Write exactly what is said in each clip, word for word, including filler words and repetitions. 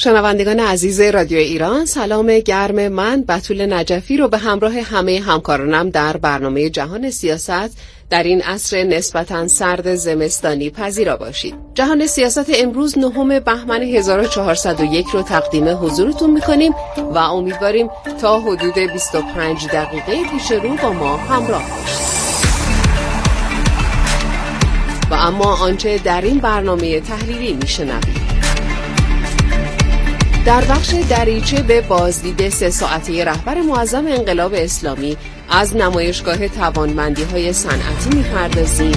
شنوندگان عزیز رادیو ایران، سلام گرم من بتول نجفی رو به همراه همه همکارانم در برنامه جهان سیاست در این عصر نسبتاً سرد زمستانی پذیرا باشید. جهان سیاست امروز نهم بهمن هزار و چهارصد و یک رو تقدیم حضورتون میکنیم و امیدواریم تا حدود بیست و پنج دقیقه پیش رو با ما همراه باشید. و اما آنچه در این برنامه تحلیلی میشنوید: در بخش دریچه به بازدید سه ساعته رهبر معظم انقلاب اسلامی از نمایشگاه توانمندی‌های صنعتی می‌پردازیم.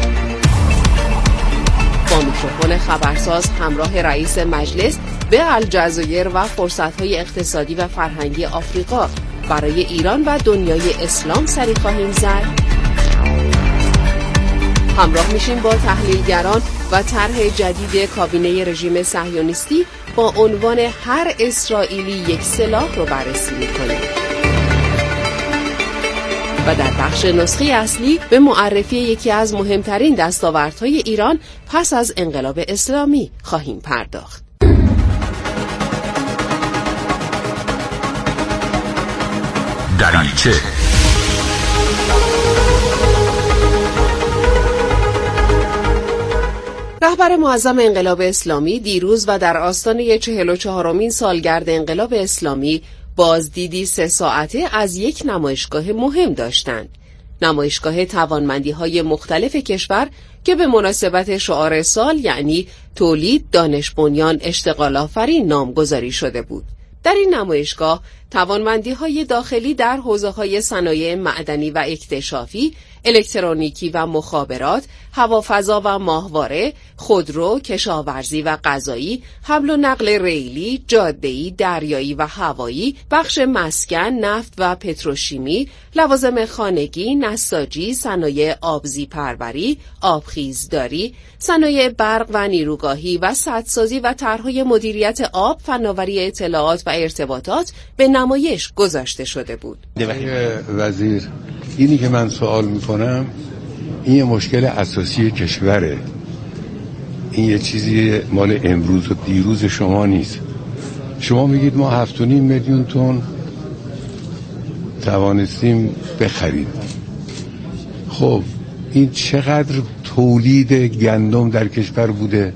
با میکروفون خبرساز همراه رئیس مجلس به الجزایر و فرصت‌های اقتصادی و فرهنگی آفریقا برای ایران و دنیای اسلام سری خواهیم زد. همراه میشیم با تحلیلگران و طرح جدید کابینه رژیم صهیونیستی با عنوان هر اسرائیلی یک سلاح رو بررسی میکنیم. و در بخش نسخه اصلی به معرفی یکی از مهمترین دستاوردهای ایران پس از انقلاب اسلامی خواهیم پرداخت. دریچه رهبر معظم انقلاب اسلامی دیروز و در آستانه چهل و چهارمین سالگرد انقلاب اسلامی بازدیدی سه ساعته از یک نمایشگاه مهم داشتند. نمایشگاه توانمندی‌های مختلف کشور که به مناسبت شعار سال یعنی تولید، دانش بنیان، اشتغال آفرین نامگذاری شده بود. در این نمایشگاه توانمندی‌های داخلی در حوزه‌های صنایع معدنی و اکتشافی، الکترونیکی و مخابرات، هوافضا و ماهواره، خودرو، کشاورزی و غذایی، حمل و نقل ریلی، جاده‌ای، دریایی و هوایی، بخش مسکن، نفت و پتروشیمی، لوازم خانگی، نساجی، صنایع آبزی پروری، آبخیزداری، صنایع برق و نیروگاهی و سدسازی و طرح‌های مدیریت آب، فناوری اطلاعات و ارتباطات به نمایش گذاشته شده بود. وزیر، اینی که من سوال میکنم این یه مشکل اساسی کشوره. این یه چیزی مال امروز و دیروز شما نیست. شما میگید ما هفت و نیم میلیون تن توانستیم بخریم. خب این چقدر تولید گندم در کشور بوده؟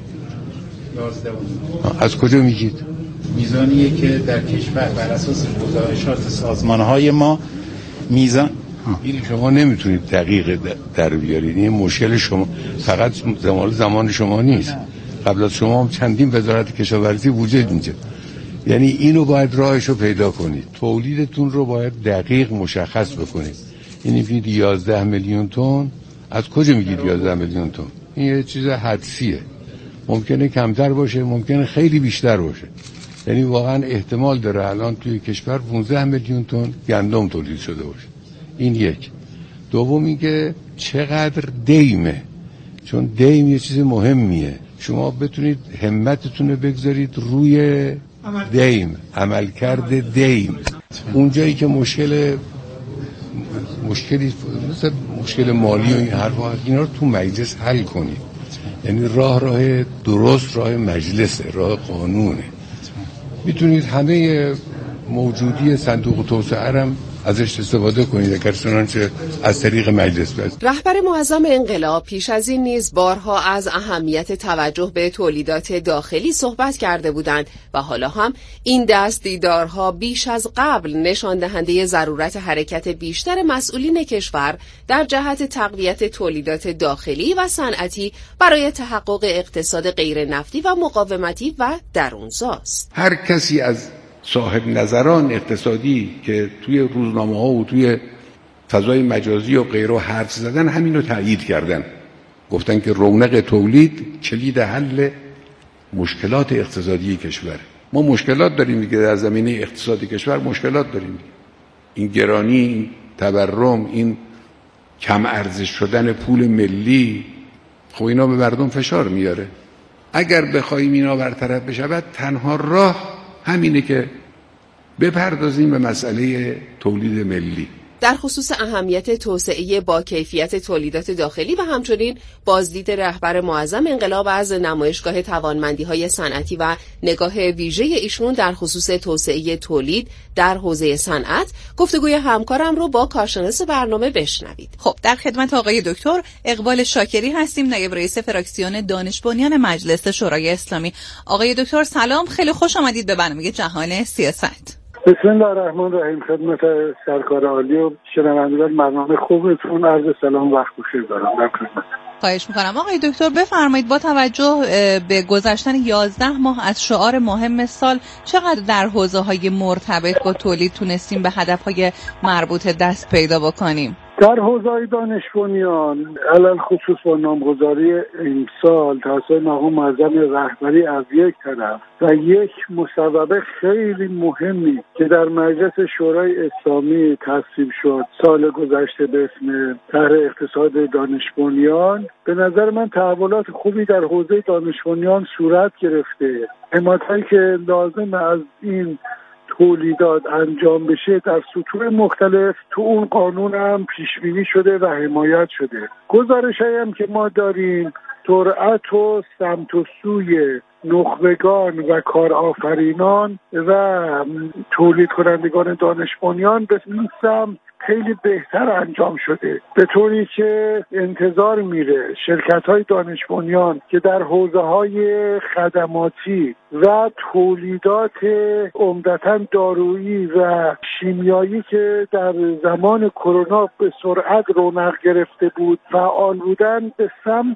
از کجا میگید؟ میزانیه که در کشور بر اساس گزارشات سازمانهای ما میزان این شما نمیتونید دقیق در بیارید. این مشکل شما فقط زمان زمان شما نیست. قبل از شما هم چندین وزارت کشاورزی وجود میشه. یعنی اینو باید راهشو پیدا کنید. تولیدتون رو باید دقیق مشخص بکنید. این میگید یازده میلیون تن. از کجا میگید یازده میلیون تن؟ این یه چیز حدسیه. ممکنه کمتر باشه، ممکنه خیلی بیشتر باشه. یعنی واقعا احتمال داره الان توی کشور پانزده میلیون تن گندم تولید شده باشه. این یک. دوم اینکه چقدر دیمه، چون دیم یه چیز مهمیه. شما بتونید همتتون رو بگذارید روی دیم، عملکرد دیم. اونجایی که مشکل مشکلی مثل مشکل مالی و این حرفا، اینا رو تو مجلس حل کنید. یعنی راه راه درست راه مجلسه، راه قانونه. میتونید همه موجودی صندوق توسعه هم ازش استفاده کنید اگر چنانچه از طریق مجلس بس. رهبر معظم انقلاب پیش از این نیز بارها از اهمیت توجه به تولیدات داخلی صحبت کرده بودند و حالا هم این دست دیدارها بیش از قبل نشان دهنده ضرورت حرکت بیشتر مسئولین کشور در جهت تقویت تولیدات داخلی و صنعتی برای تحقق اقتصاد غیر نفتی و مقاومتی و درونساز. هر کسی از صاحب نظران اقتصادی که توی روزنامه ها و توی فضای مجازی و غیره حرف زدن همین رو تایید کردن. گفتن که رونق تولید کلید حل مشکلات اقتصادی کشور. ما مشکلات داریم میگه، در زمینه اقتصادی کشور مشکلات داریم. این گرانی، این تورم، این کم ارزش شدن پول ملی، خب اینا به مردم فشار میاره. اگر بخوایم اینا برطرف بشه تنها راه همینه که بپردازیم به مسئله تولید ملی. در خصوص اهمیت توسعه با کیفیت تولیدات داخلی و همچنین بازدید رهبر معظم انقلاب از نمایشگاه توانمندی‌های صنعتی و نگاه ویژه ایشون در خصوص توسعه تولید در حوزه صنعت، گفتگوی همکارم رو با کارشناس برنامه بشنوید. خب در خدمت آقای دکتر اقبال شاکری هستیم، نایب رئیس فراکسیون دانش بنیان مجلس شورای اسلامی. آقای دکتر سلام، خیلی خوش آمدید به برنامه جهان سیاست. بسم الله الرحمن الرحیم. خدمت سرکار عالی و شنوندگان برنامه خوبتون عرض سلام وقت بخیر دارم. در خدمت. خواهش میکنم. آقای دکتر بفرمایید با توجه به گذشتن یازده ماه از شعار مهم سال، چقدر در حوزه‌های مرتبط با تولید تونستیم به هدف‌های مربوطه دست پیدا بکنیم؟ در حوزه دانش بنیان علل خصوص با نامگذاری امسال توسط مقام معظم رهبری از یک طرف و یک مصوبه خیلی مهمی که در مجلس شورای اسلامی تصویب شد سال گذشته به اسم طرح اقتصاد دانش بنیان، به نظر من تحولات خوبی در حوزه دانش بنیان صورت گرفته. حمایتی که لازم از این تولیدات انجام بشه در سطوح مختلف تو اون قانون هم پیش بینی شده و حمایت شده. گزارشایی هم که ما داریم سرعت و سمت و سوی نخبگان و کارآفرینان و تولید کنندگان دانش بنیان به این سمت خیلی بهتر انجام شده، به طوری که انتظار میره شرکت‌های دانش بنیان که در حوزه‌های خدماتی و تولیدات عمدتاً دارویی و شیمیایی که در زمان کرونا به سرعت رونق گرفته بود فعال بودن، به سمت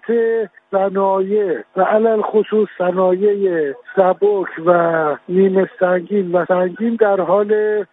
صنایع و علل خصوص صنایع سبک و نیمه سنگین و سنگین در حال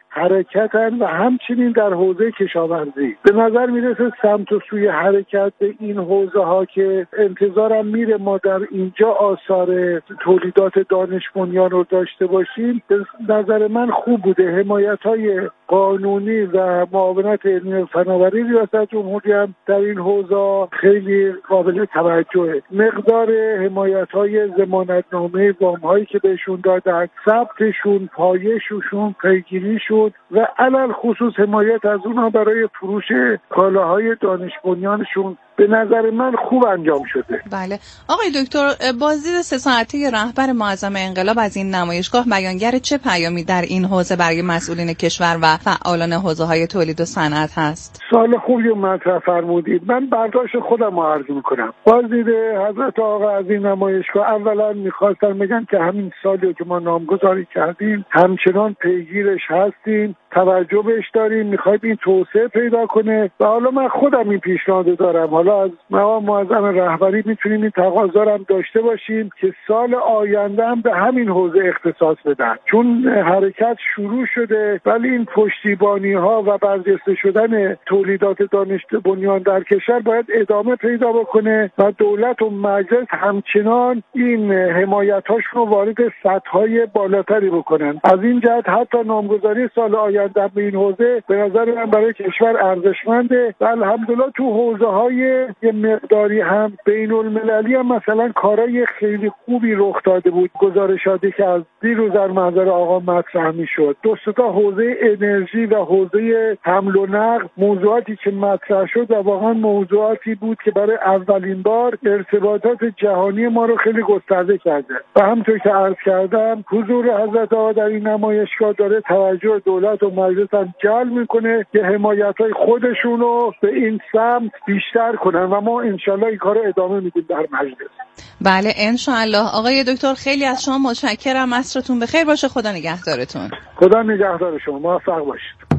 حرکتن و همچنین در حوزه کشاورزی. به نظر میرسه سمت و سوی حرکت به این حوزه ها که انتظارم میره ما در اینجا آثار تولیدات دانش بنیان رو داشته باشیم، به نظر من خوب بوده. حمایت های قانونی و معاونت علمی و فناوری ریاست جمهوری هم در این حوزه خیلی قابل توجهه. مقدار حمایت های ضمانتنامه وام هایی که بهشون دادن، ثبتشون، پایششون، پیگیریشون و علل خصوص حمایت از اونها برای فروش کالاهای دانش بنیانشون به نظر من خوب انجام شده. بله آقای دکتر، بازدید سه ساعته رهبر معظم انقلاب از این نمایشگاه بیانگر چه پیامی در این حوزه برای مسئولین کشور و فعالان حوزه‌های تولید و صنعت هست؟ سوال خوبی رو مطرح فرمودید. من برداشت خودم رو عرض می‌کنم. بازدید حضرت آقا از این نمایشگاه اولا می‌خواستم بگم که همین سالی که ما نامگذاری کردیم همچنان پیگیرش هستیم، توجه بهش داریم، می‌خوایم این توسعه پیدا کنه و حالا من خودم این پیشنهاد دارم. حالا از مقام معظم رهبری میتونیم این تقاضا هم داشته باشیم که سال آینده هم به همین حوزه اختصاص بدن، چون حرکت شروع شده ولی این پشتیبانی ها و برجسته شدن تولیدات دانش بنیان در کشور باید ادامه پیدا بکنه و دولت و مجلس همچنان این حمایت هاشون رو وارد سطح های بالاتری بکنن. از این جهت حتی نامگذاری سال آینده به این حوزه به نظر من برای کشور ارزشمنده و الحمدلله تو حوزه های یه مقداری هم بین المللی هم مثلا کارهای خیلی خوبی رخ داده بود. گزارشاتی که از دیروز در محضر آقا مطرح می‌شد، دو تا حوزه انرژی و حوزه حمل و نقل موضوعاتی که مطرح شد و واقعا موضوعاتی بود که برای اولین بار ارتباطات جهانی ما رو خیلی گسترده کرده و همونطور که عرض کردم حضور حضرت آقا در این نمایشگاه داره توجه دولت و مجلس هم جلب میکنه که حمایت‌های خودشون رو به این سمت بیشتر کنن و ما انشالله این کار ادامه میدیم در مجلس. بله انشالله. آقای دکتر خیلی از شما متشکرم، عصرتون بخیر باشه، خدا نگهدارتون. خدا نگهدار شما، موفق باشید.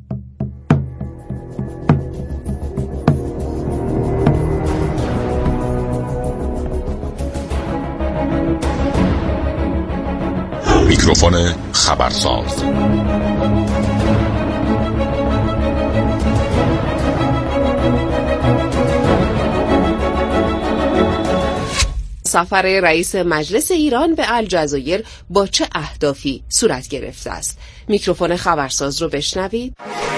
میکروفون خبرساز. سفر رئیس مجلس ایران به الجزایر با چه اهدافی صورت گرفته است؟ میکروفون خبرساز رو بشنوید.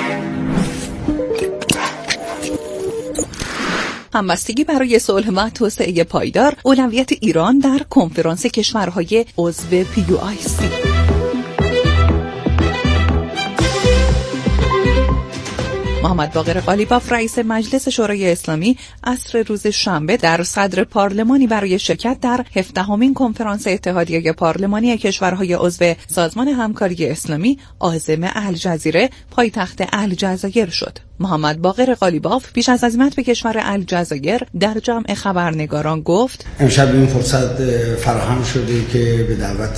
همبستگی برای صلح و توسعه پایدار، اولویت ایران در کنفرانس کشورهای عضو پی یو آی سی. محمد باقر قالیباف رئیس مجلس شورای اسلامی عصر روز شنبه در صدر پارلمانی برای شرکت در هفدهمین کنفرانس اتحادیه پارلمانی کشورهای عضو سازمان همکاری اسلامی عازم الجزیره پایتخت الجزایر شد. محمد باقر قالیباف پیش از عزیمت به کشور الجزایر در جمع خبرنگاران گفت: امشب این فرصت فراهم شده که به دعوت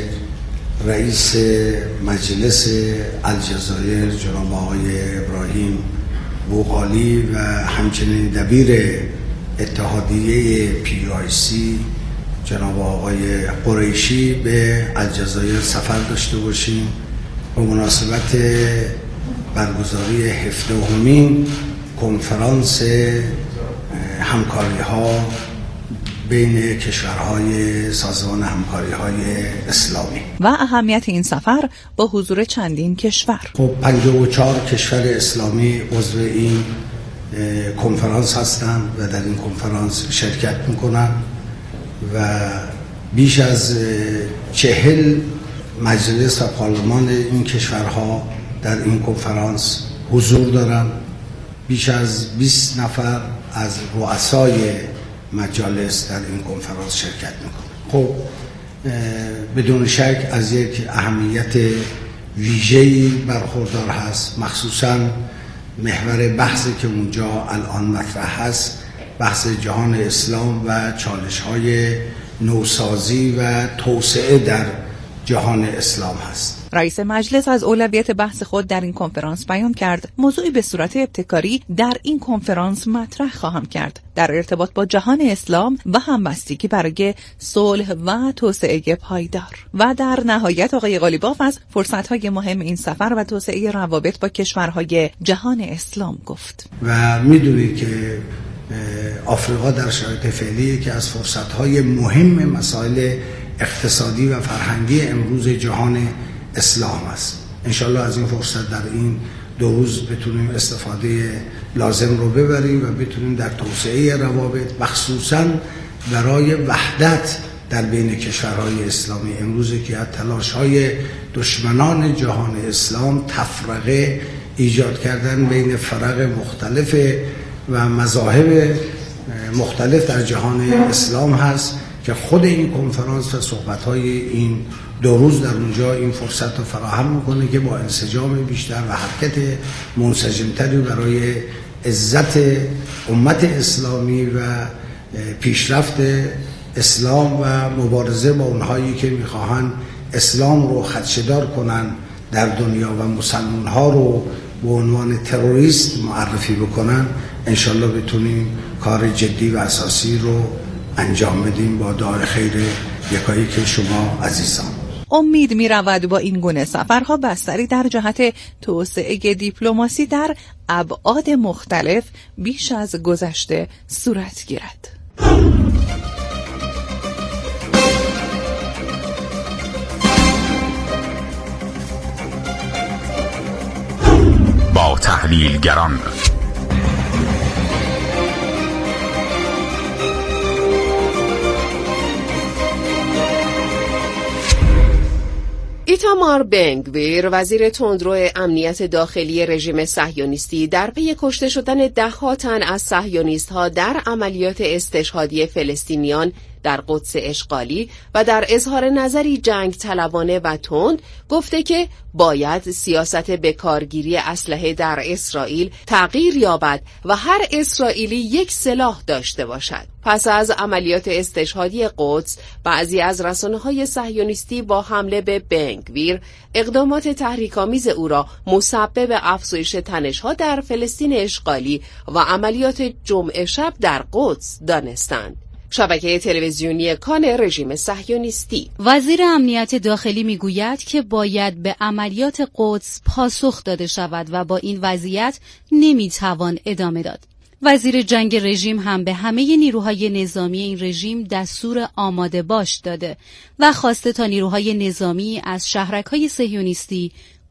رئیس مجلس الجزایر جناب آقای ابراهیم بوقالی و همچنین دبیر اتحادیه پی آی سی جناب آقای قریشی به الجزایر سفر داشته باشیم به مناسبت برگزاری هفدهمین کنفرانس همکاری ها بین کشورهای سازمان همکاری های اسلامی و اهمیت این سفر با حضور چندین کشور. خب پنجاه و چهار کشور اسلامی عضو این کنفرانس هستند و در این کنفرانس شرکت میکنن و بیش از چهل مجلس و پارلمان این کشورها در این کنفرانس حضور دارن. بیش از بیست نفر از رؤسای مجالس در این کنفرانس شرکت میکنه. خب بدون شک از یک اهمیت ویژه‌ای برخوردار هست، مخصوصاً محور بحثی که اونجا الان مطرح هست بحث جهان اسلام و چالش‌های نوسازی و توسعه در جهان اسلام هست. رئیس مجلس از اولویت بحث خود در این کنفرانس بیان کرد. موضوعی به صورت ابتکاری در این کنفرانس مطرح خواهم کرد در ارتباط با جهان اسلام و همبستگی برای صلح و توسعه پایدار. و در نهایت آقای قالیباف از فرصت‌های مهم این سفر و توسعه روابط با کشورهای جهان اسلام گفت. و می‌دونید که آفریقا در شرایط فعلی که از فرصت‌های مهم مسائل اقتصادی و فرهنگی امروز جهان اسلام است. انشالله از این فرصت در این دو روز بتونیم استفاده لازم رو ببریم و بتونیم در توسعه روابط مخصوصاً برای وحدت در بین کشورهای اسلامی امروزی که از تلاش‌های دشمنان جهان اسلام تفرقه ایجاد کردن بین فرق مختلف و مذاهب مختلف در جهان اسلام هست که خود این کنفرانس و صحبت‌های این دو روز در اونجا این فرصت رو فراهم میکنه که با انسجام بیشتر و حرکت منسجمتری برای عزت امت اسلامی و پیشرفت اسلام و مبارزه با اونهایی که میخواهن اسلام رو خدشه‌دار کنن در دنیا و مسلمان‌ها رو به عنوان تروریست معرفی بکنن، انشالله بتونیم کار جدی و اساسی رو انجام بدیم با دعای خیر یکایی که شما عزیزان. امید می رود با این گونه سفرها بستری در جهت توسعه دیپلماسی در ابعاد مختلف بیش از گذشته صورت گیرد. با تحلیلگران ایتامار بن-گویر وزیر تندرو امنیت داخلی رژیم صهیونیستی در پی کشته شدن ده‌ها تن از صهیونیست‌ها در عملیات استشهادی فلسطینیان در قدس اشغالی و در اظهار نظری جنگ طلبانه و تند گفته که باید سیاست بکارگیری اسلحه در اسرائیل تغییر یابد و هر اسرائیلی یک سلاح داشته باشد. پس از عملیات استشهادی قدس، بعضی از رسانه‌های صهیونیستی با حمله به بن-گویر اقدامات تحریک‌آمیز او را مسبب افزایش تنش‌ها در فلسطین اشغالی و عملیات جمعه شب در قدس دانستند. شبکه تلویزیونی کان رژیم صهیونیستی. وزیر امنیت داخلی میگوید که باید به عملیات قدس پاسخ داده شود و با این وضعیت نمیتوان ادامه داد. وزیر جنگ رژیم هم به همه نیروهای نظامی این رژیم دستور آماده باش داده و خواسته تا نیروهای نظامی از شهرک‌های صهیونیستی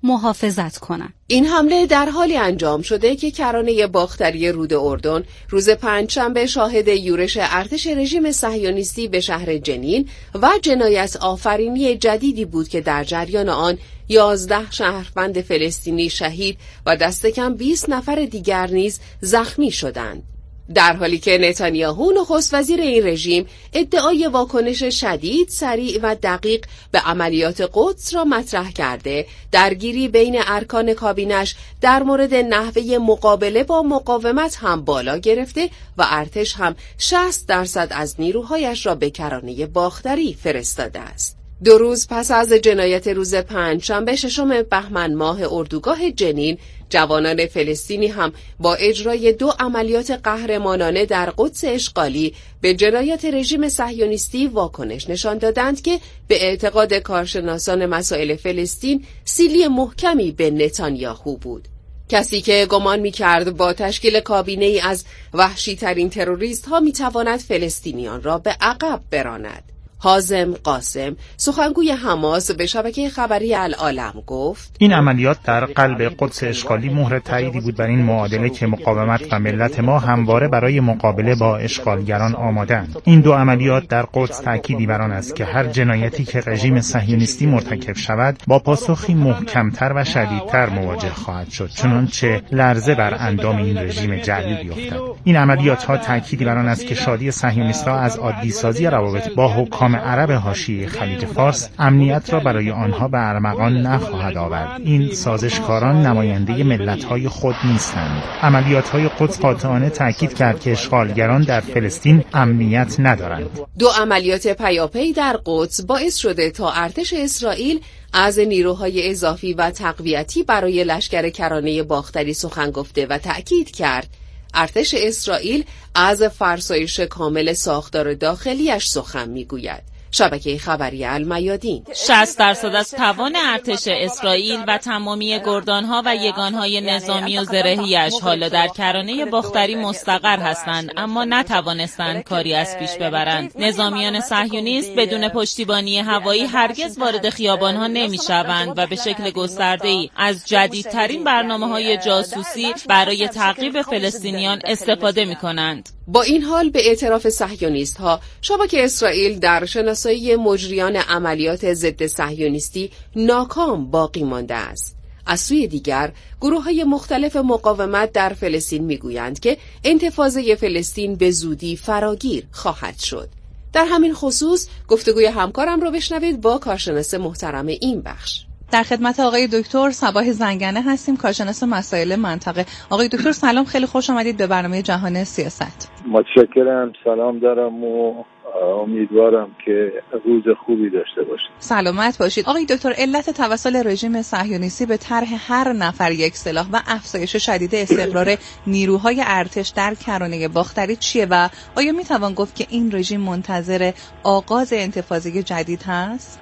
محافظت کنند. این حمله در حالی انجام شده که کرانه باختری رود اردن روز پنجشنبه شاهد یورش ارتش رژیم صهیونیستی به شهر جنین و جنایت آفرینی جدیدی بود که در جریان آن یازده شهروند فلسطینی شهید و دست کم بیست نفر دیگر نیز زخمی شدند. در حالی که نتانیاهو نخست وزیر این رژیم ادعای واکنش شدید، سریع و دقیق به عملیات قدس را مطرح کرده، درگیری بین ارکان کابینش در مورد نحوه مقابله با مقاومت هم بالا گرفته و ارتش هم شصت درصد از نیروهایش را به کرانه باختری فرستاده است. دو روز پس از جنایت روز پنجشنبه ششم بهمن ماه اردوگاه جنین، جوانان فلسطینی هم با اجرای دو عملیات قهرمانانه در قدس اشغالی به جنایات رژیم صهیونیستی واکنش نشان دادند که به اعتقاد کارشناسان مسائل فلسطین سیلی محکمی به نتانیاهو بود. کسی که گمان می‌کرد با تشکیل کابینه‌ای از وحشی‌ترین تروریست‌ها می‌تواند فلسطینیان را به عقب براند. حازم قاسم، سخنگوی حماس، به شبکه خبری العالم گفت: این عملیات در قلب قدس اشغالی مهر تاییدی بود بر این معادله که مقاومت و ملت ما همواره برای مقابله با اشغالگران آماده‌اند. این دو عملیات در قدس تأکیدی بر آن است که هر جنایتی که رژیم صهیونیستی مرتکب شود با پاسخی محکمتر و شدیدتر مواجه خواهد شد، چنانچه لرزه بر اندام این رژیم جعلی بیفتد. این عملیات ها تأکیدی بر آن است که شادی صهیونیست‌ها از عادی سازی روابط با حکام عرب حاشیه خلیج فارس امنیت را برای آنها به ارمغان نخواهد آورد. این سازشکاران نماینده ملت‌های خود نیستند. عملیات‌های قدس قاطعانه تأکید کرد که اشغالگران در فلسطین امنیت ندارند. دو عملیات پیاپی در قدس باعث شده تا ارتش اسرائیل از نیروهای اضافی و تقویتی برای لشکر کرانه باختری سخن گفته و تأکید کرد ارتش اسرائیل از فرسایش کامل ساختار داخلیش سخن میگوید. شبکه خبری المیادین: شصت درصد از توان ارتش اسرائیل و تمامی گردانها و یگانهای نظامی و زرهیش حالا در کرانه باختری مستقر هستند، اما نتوانستند کاری از پیش ببرند. نظامیان صهیونیست بدون پشتیبانی هوایی هرگز وارد خیابانها نمیشوند و به شکل گسترده‌ای از جدیدترین برنامه‌های جاسوسی برای تعقیب فلسطینیان استفاده می‌کنند. با این حال به اعتراف صهیونیست‌ها، شبکه اسرائیل در شناسایی مجریان عملیات ضد صهیونیستی ناکام باقی مانده است. از سوی دیگر، گروه‌های مختلف مقاومت در فلسطین می‌گویند که انتفاضه فلسطین به زودی فراگیر خواهد شد. در همین خصوص گفتگوی همکارم رو بشنوید با کارشناس محترم این بخش. در خدمت آقای دکتر صباح زنگنه هستیم، کارشناس مسائل منطقه. آقای دکتر سلام، خیلی خوش آمدید به برنامه جهان سیاست. متشکرم، سلام دارم و امیدوارم که روز خوبی داشته باشید. سلامت باشید. آقای دکتر، علت توسل رژیم صهیونیستی به طرح هر نفر یک سلاح و افزایش شدید استقرار نیروهای ارتش در کرانه باختری چیه و آیا میتوان گفت که این رژیم منتظر آغاز انتفاضه جدید هست؟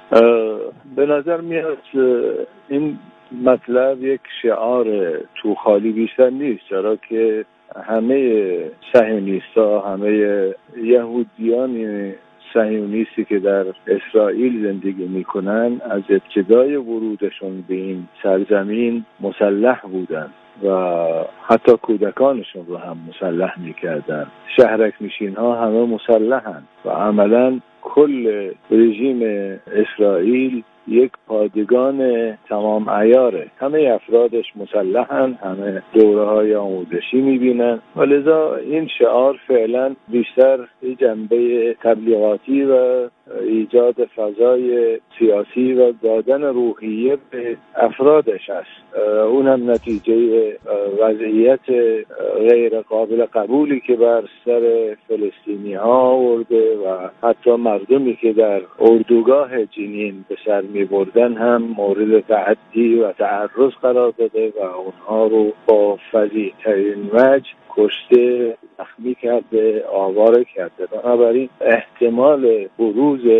به نظر میاد این مطلب یک شعار تو خالی بیشتر نیست، چرا که همه صهیونیست‌ها، همه یهودیان صهیونیستی که در اسرائیل زندگی میکنن از ابتدای ورودشون به این سرزمین مسلح بودن و حتی کودکانشون رو هم مسلح میکردن. شهرک نشین ها همه مسلحن و عملا کل رژیم اسرائیل یک پادگان تمام عیاره. همه افرادش مسلحن، همه دوره های آموزشی میبینن و لذا این شعار فعلا بیشتر جنبه تبلیغاتی و ایجاد فضای سیاسی و دادن روحیه به افرادش است. اون هم نتیجه وضعیت غیر قابل قبولی که بر سر فلسطینی ها آورده و حتی مردمی که در اردوگاه جنین به سر می بردن هم مورد تعدی و تعرض قرار داده و اونها رو با فظیع ترین وجه کشته، زخمی کرده، آواره کرده. بنابراین احتمال بروز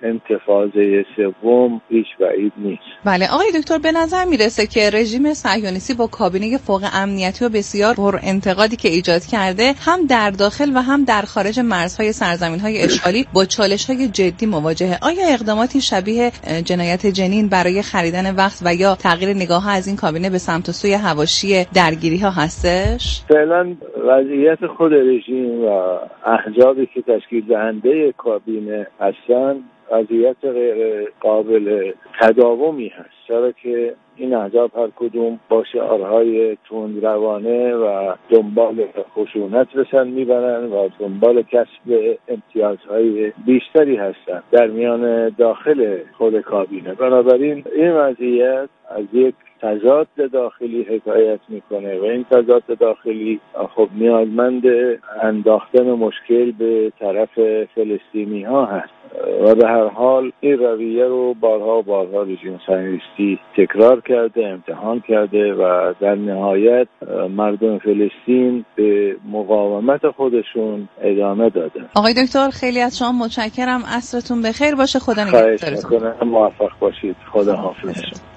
انتفاضه سوم هیچ بعید نیست. بله آقای دکتر، به نظر میرسه که رژیم صهیونیستی با کابینه فوق امنیتی و بسیار پر انتقادی که ایجاد کرده هم در داخل و هم در خارج مرزهای سرزمین‌های اشغالی با چالش‌های جدی مواجهه. آیا اقداماتی شبیه جنایت جنین برای خریدن وقت و یا تغییر نگاه از این کابینه به سمت و سوی حواشی درگیری‌ها هستش؟ فعلا وضعیت خود رژیم و احزابی که تشکیل دهنده کابینه هستن وضعیت غیر قابل تداومی هست، چرا که این احزاب هر کدوم با شعارهای تندروانه و دنبال خشونت به سر میبرن و دنبال کسب امتیازهای بیشتری هستند در میان داخل خود کابینه. بنابراین این وضعیت از یک تضاد داخلی حکایت میکنه و این تضاد داخلی خب نیازمند انداختن مشکل به طرف فلسطینی ها هست و به هر حال این رویه رو بارها و بارها رژیم صهیونیستی تکرار کرده، امتحان کرده و در نهایت مردم فلسطین به مقاومت خودشون ادامه دادن. آقای دکتر خیلی از شما متشکرم، عصرتون بخیر باشه، خدا نگهدارتون. خواهش میکنم، موفق باشید. خدا حافظ.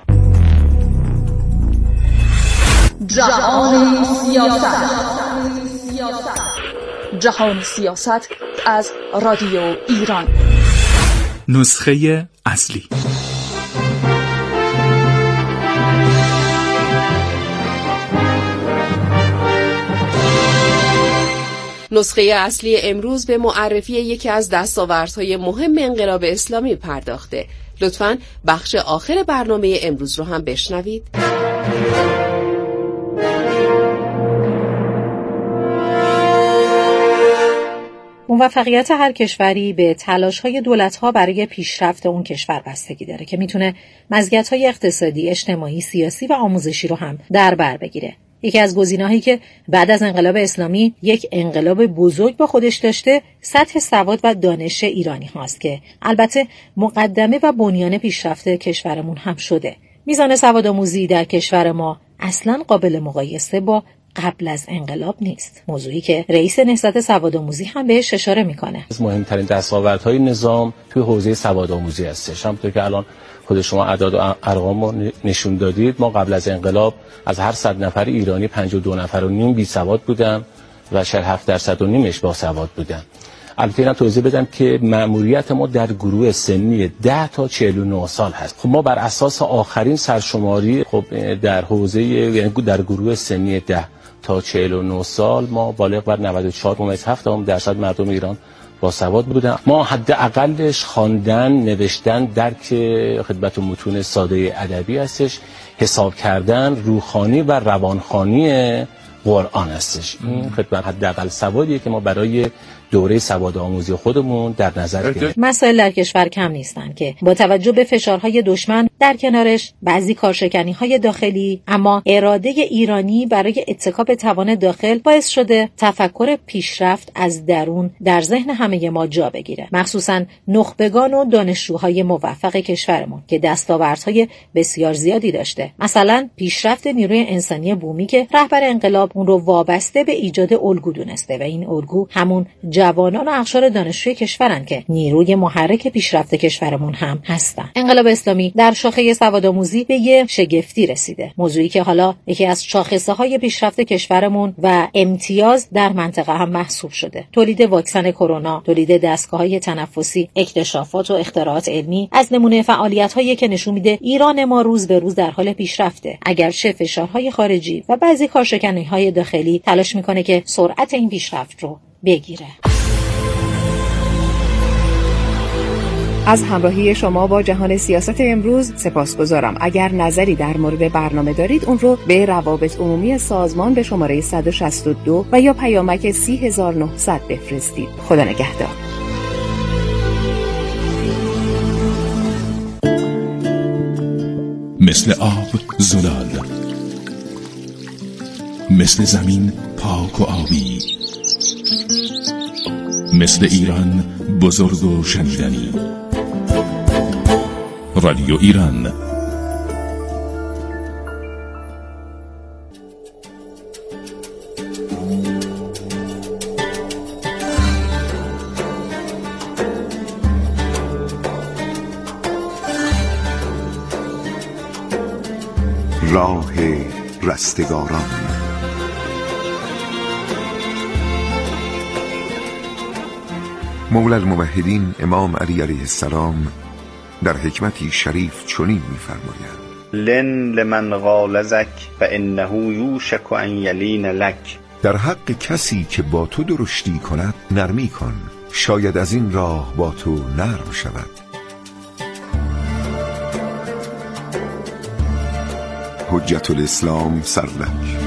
جهان سیاست. جهان سیاست از رادیو ایران. نسخه اصلی. نسخه اصلی امروز به معرفی یکی از دستاوردهای مهم انقلاب اسلامی پرداخته. لطفاً بخش آخر برنامه امروز رو هم بشنوید. موفقیت هر کشوری به تلاش‌های دولت‌ها برای پیشرفت اون کشور بستگی داره که میتونه مزیت‌های اقتصادی، اجتماعی، سیاسی و آموزشی رو هم در بر بگیره. یکی از گزینه‌هایی که بعد از انقلاب اسلامی یک انقلاب بزرگ با خودش داشته، سطح سواد و دانش ایرانی هاست که البته مقدمه و بنیان پیشرفت کشورمون هم شده. میزان سوادآموزی در کشور ما اصلاً قابل مقایسه با قبل از انقلاب نیست، موضوعی که رئیس نهضت سوادآموزی هم بهش اشاره میکنه. از مهمترین دستاوردهای نظام توی حوزه سوادآموزی هستش. همونطور که الان خود شما اعداد و ارقام رو نشون دادید، ما قبل از انقلاب از هر صد نفر ایرانی پنجاه و دو نفر و نیم بی سواد بودن و چهل و هفت درصد و نیمش با سواد بودن. البته اینم توضیح بدم که مأموریت ما در گروه سنی ده تا چهل و نه سال هست. خب ما بر اساس آخرین سرشماری خب در حوزه یعنی در گروه سنی ده تا چهل و نه سال ما بالغ بر نود و چهار و هفت درصد مردم ایران با سواد بودن. ما حد اقلش خواندن، نوشتن، درک خدمت متون ساده ادبی هستش، حساب کردن، روخانی و روانخوانی قرآن هستش. این خدمت حد اقل سوادیه که ما برای دوره سواد آموزی خودمون در نظر گرفتیم. مسائل در کشور کم نیستن که با توجه به فشارهای دشمن در کنارش بعضی کارشکنی‌های داخلی، اما اراده ایرانی برای اتکا به توان داخل باعث شده تفکر پیشرفت از درون در ذهن همه ما جا بگیره، مخصوصا نخبگان و دانشجوهای موفق کشورمون که دستاوردهای بسیار زیادی داشته. مثلا پیشرفت نیروی انسانی بومی که رهبر انقلاب اون رو وابسته به ایجاد الگو دونسته و این الگو همون جوانان و اقشار دانشجوی کشورن که نیروی محرک پیشرفت کشورمون هم هستن. انقلاب اسلامی در شاخه سوادآموزی به یه شگفتی رسیده، موضوعی که حالا یکی از شاخصه‌های پیشرفت کشورمون و امتیاز در منطقه هم محسوب شده. تولید واکسن کرونا، تولید دستگاه‌های تنفسی، اکتشافات و اختراعات علمی از نمونه فعالیت‌هایی که نشون میده ایران ما روز به روز در حال پیشرفته، اگرچه فشارهای خارجی و بعضی کارشکنی‌های داخلی تلاش میکنه که سرعت این پیشرفت رو بگیره. از همراهی شما با جهان سیاست امروز سپاسگزارم. اگر نظری در مورد برنامه دارید اون رو به روابط عمومی سازمان به شماره صد و شصت و دو و یا پیامک سی هزار و نهصد بفرستید. خدا نگهدار. مثل آب زلال، مثل زمین پاک و آبی، مثل ایران بزرگ و شنیدنی. رادیو ایران. راه رستگاران. مولا الموحدین امام علی علیه السلام در حکمتی شریف چنین می‌فرمایند: لن لمن غالزک فانه یوشک ان یلین لک. در حق کسی که با تو درشتی کند نرمی کن، شاید از این راه با تو نرم شود. حجت الاسلام سرلک.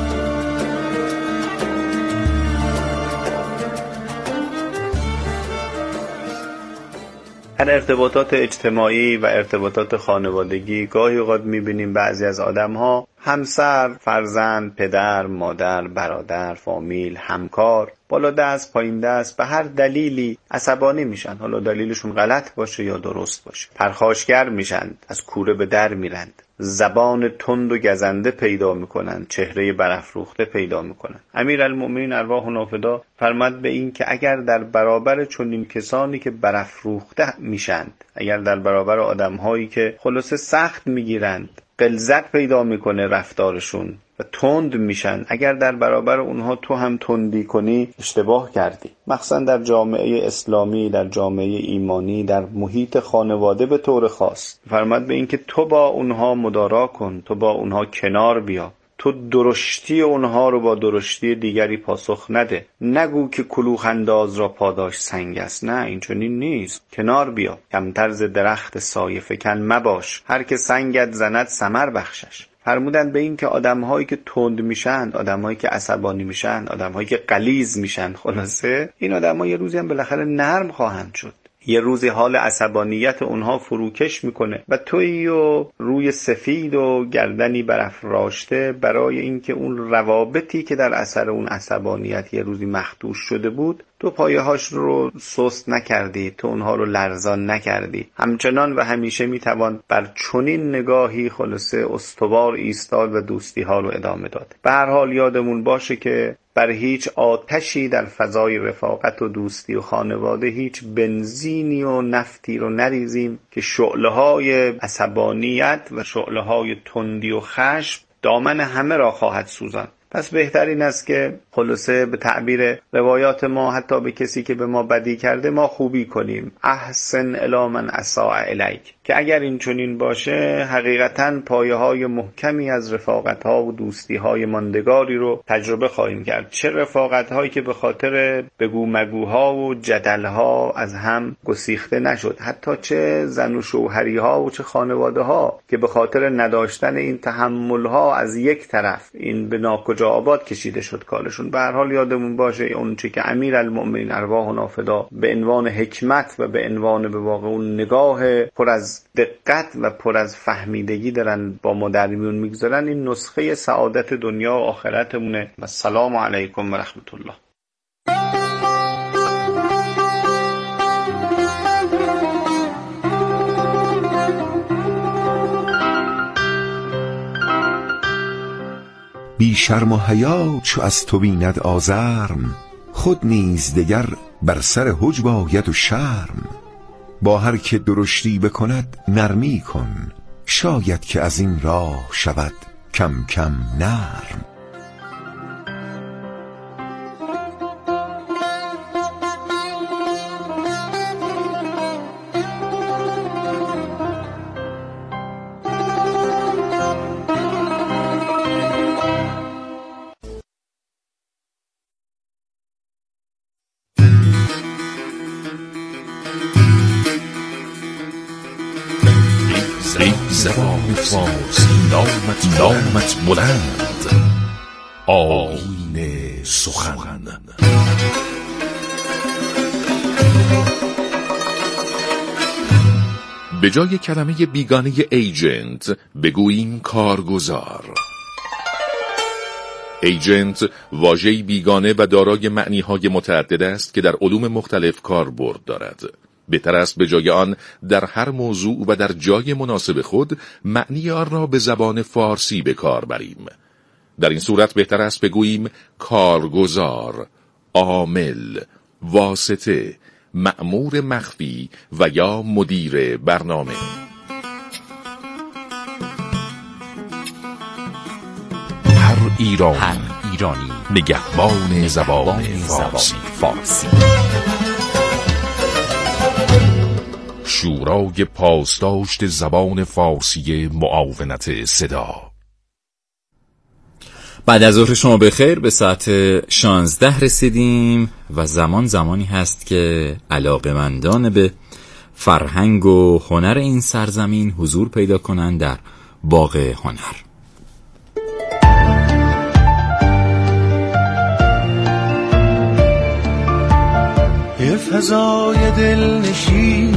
در ارتباطات اجتماعی و ارتباطات خانوادگی گاهی اوقات می‌بینیم بعضی از آدم‌ها همسر، فرزند، پدر، مادر، برادر، فامیل، همکار بالا دست پایین دست به هر دلیلی عصبانی میشن، حالا دلیلشون غلط باشه یا درست باشه، پرخاشگر میشن، از کوره به در میرند، زبان تند و گزنده پیدا میکنن، چهره برافروخته پیدا میکنن. امیرالمؤمنین ارواح نافدا فرمود به این که اگر در برابر چنین کسانی که برافروخته میشند، اگر در برابر آدمهایی که خلاصه سخت میگیرند، غلظت پیدا میکنه رفتارشون و تند میشن، اگر در برابر اونها تو هم تندی کنی اشتباه کردی. مخصوصا در جامعه اسلامی، در جامعه ایمانی، در محیط خانواده به طور خاص فرمود به این که تو با اونها مدارا کن، تو با اونها کنار بیا، تو درشتی اونها رو با درشتی دیگری پاسخ نده. نگو که کلوخ انداز را پاداش سنگ است، نه این چنین نیست. کنار بیا، کمتر ز درخت سایه فکن مباش، هر که سنگت زند ثمر بخشش. فرمودند به این که آدم‌هایی که تند میشن، آدم‌هایی که عصبانی میشن، آدم‌هایی که غلیظ میشن، خلاصه این آدم‌ها یه روزی هم بالاخره نرم خواهند شد. یه روزی حال عصبانیت اونها فروکش میکنه و تویی و روی سفید و گردنی برافراشته برای اینکه اون روابطی که در اثر اون عصبانیت یه روزی مخدوش شده بود، تو پایه‌هاش رو سست نکردی، تو اونها رو لرزان نکردی. همچنان و همیشه میتوان بر چنین نگاهی خلاصه استوار ایستاد و دوستی ها رو ادامه داد. به هر حال یادمون باشه که بر هیچ آتشی در فضای رفاقت و دوستی و خانواده هیچ بنزینی و نفتی رو نریزیم که شعله‌های عصبانیت و شعله‌های تندی و خشم دامن همه را خواهد سوزاند. پس بهترین است که خلاصه به تعبیر روایات ما حتی به کسی که به ما بدی کرده ما خوبی کنیم. احسن الی من اساء الیک، که اگر این چنین باشه حقیقتاً پایه‌های محکمی از رفاقت‌ها و دوستی‌های ماندگاری رو تجربه خواهیم کرد. چه رفاقت‌هایی که به خاطر بگو مگوها و جدل‌ها از هم گسیخته نشد، حتی چه زن و شوهری‌ها و چه خانواده‌ها که به خاطر نداشتن این تحمل‌ها از یک طرف این به ناکجا آباد کشیده شد کارشون. به هر حال یادمون باشه اون چه که امیرالمؤمنین ارواح نافدا به عنوان حکمت و به عنوان به واقع اون نگاه پر از دقت و پر از فهمیدگی دارن با ما در میون میگذارن، این نسخه سعادت دنیا و آخرتمونه. و السلام علیکم و رحمت الله. بی شرم و حیا چو از تو بیند آزرم، خود نیز دگر بر سر حج باید و شرم. با هر که درشتی بکند نرمی کن، شاید که از این راه شود کم کم نرم. زبان فارسی نامت نامت بلند، آیین سخن. به جای کلمه بیگانه ایجنت بگوییم کارگزار. ایجنت واژه‌ای بیگانه و دارای معنی‌های متعدد است که در علوم مختلف کاربرد دارد. بهتر است به جای آن در هر موضوع و در جای مناسب خود معنی آن را به زبان فارسی به کار بریم. در این صورت بهتر است بگوییم کارگزار، عامل، واسطه، مأمور مخفی و یا مدیر برنامه. ایرانی، هر ایرانی نگهبان زبان فارسی. فارسی. شورای پاسداشت زبان فارسی معاونت صدا. بعد از ظهر شما بخیر، به ساعت شانزده رسیدیم و زمان زمانی هست که علاقه‌مندان به فرهنگ و هنر این سرزمین حضور پیدا کنند در باغ هنر. یه فضای دلنشین